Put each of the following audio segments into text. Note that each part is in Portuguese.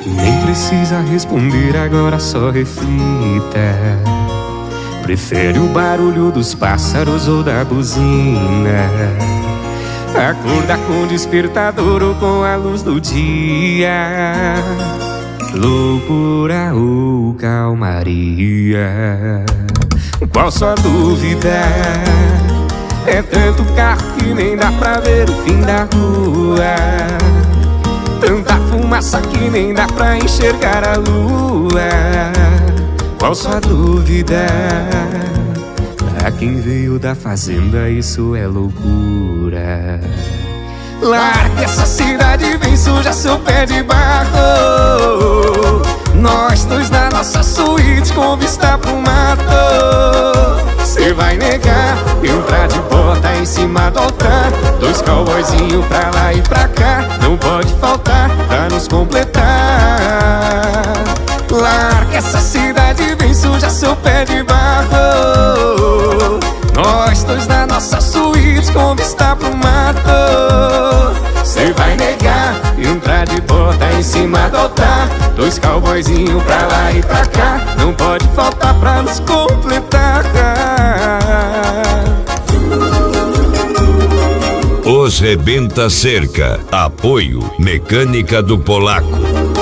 Nem precisa responder agora, só reflita. Prefere o barulho dos pássaros ou da buzina? Acordar com o despertador ou com a luz do dia? Loucura ou calmaria? Qual sua dúvida? É tanto carro que nem dá pra ver o fim da rua. Tanta fumaça que nem dá pra enxergar a lua. Qual sua dúvida? Pra quem veio da fazenda isso é loucura. Larga essa cidade, vem suja seu pé de barro. Nós dois na nossa suíte com vista pro mato. Cê vai negar, entrar de bota em cima do altar. Dois cowboyzinhos pra lá e pra cá. Não pode faltar pra nos completar. Larga essa cidade, vem suja seu pé de barro. Nós dois na nossa suíte com vista pro mato. Cê vai negar, entrar de bota em cima do altar. Dois cowboyzinhos pra lá e pra cá. Não pode faltar pra nos completar. Os Rebenta Cerca. Apoio Mecânica do Polaco.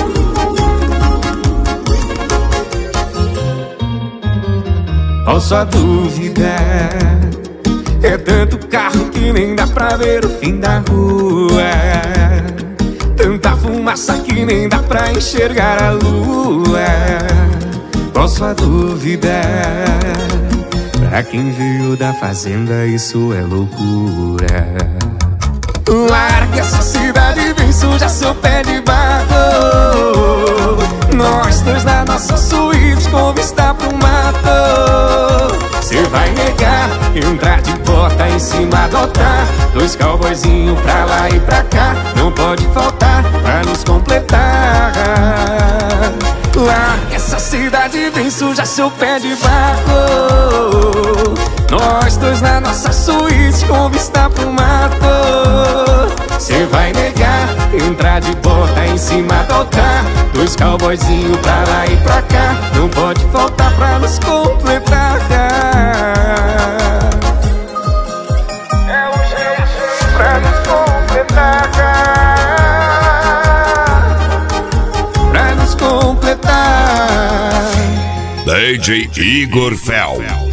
Qual sua dúvida? É tanto carro que nem dá pra ver o fim da rua. Tanta fumaça que nem dá pra enxergar a lua. Qual sua dúvida? Pra quem veio da fazenda isso é loucura. Larga essa cidade, vem suja seu pé de barro. Nós dois na nossa suíte com vista pro mato. Cê vai negar, entrar de bota em cima do altar. Dois cowboyzinhos pra lá e pra cá. Não pode faltar pra nos completar. Larga essa cidade, vem suja seu pé de barro. Nós dois na nossa suíte com vista pro mato. Cê vai negar, entrar de bota em cima do altar. Dois cowboyzinhos pra lá e pra cá. Não pode faltar pra nos completar. É o jeito pra nos completar. Pra nos completar. DJ Igor Fel.